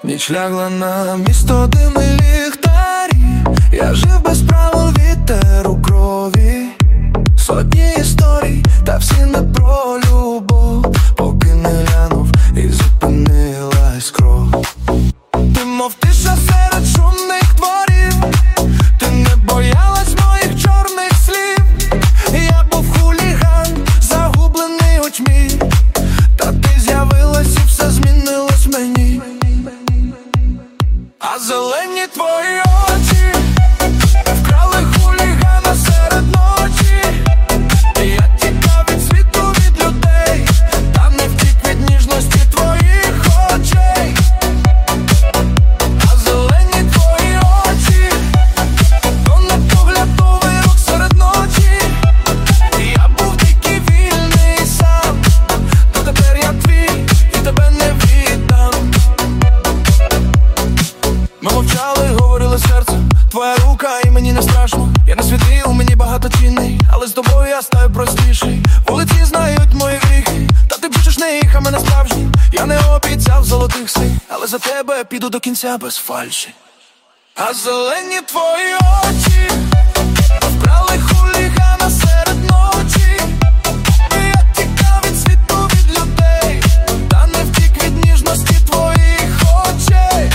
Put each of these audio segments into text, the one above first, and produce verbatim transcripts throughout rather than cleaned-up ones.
Ніч лягла на місто, дими ліхтарі. Я жив без правил, вітер у крові. Сотні історій, та всі не про любов. Поки не глянув і зупинилась кров. Ти мов тиша серед шумних творів. Ти не боялась моїх чорних слів. Я був хуліган, загублений у тьмі. Та ти з'явилась і все змінилось мені. А зелені твої очі вкрали хулігана серед ночі. Я тікав від світу, від людей, та не втік від ніжності твоїх очей. А зелені твої очі, то не поглядовий рух серед ночі. Я був дикий, вільний сам, то тепер я твій і тебе не віддам. Ми мовчали, говорили серцем. Твоя рука і мені не страшно. Я не світил, мені багатоцінний, але з тобою я стаю простіший. Вулиці знають мої гріхи, та ти бачиш не їх, а мене справжній. Я не обіцяв золотих син, але за тебе піду до кінця без фальші. А зелені твої очі вкрали хулігана серед ночі. Я тікав від світу, від людей, та не втік від ніжності твоїх очей.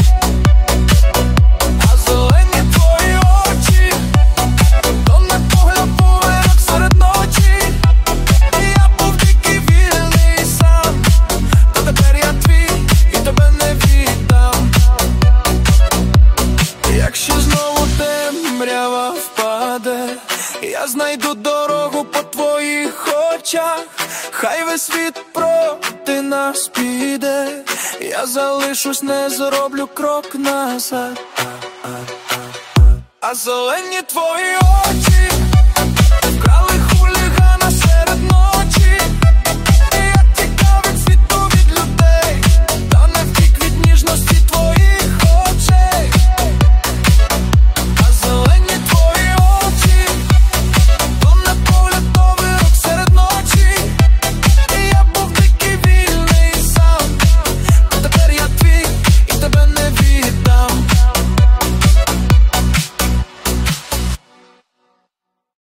А зелені твої очі, то не погляд поверх серед ночі. Я був дикий, вільний сам, та тепер я твій і тебе не віддам. Якщо знову темрява впаде, я знайду дорогу по твоїх очах. Хай весь світ проти нас піде, я залишусь, не зроблю крок назад. А зелені твої очі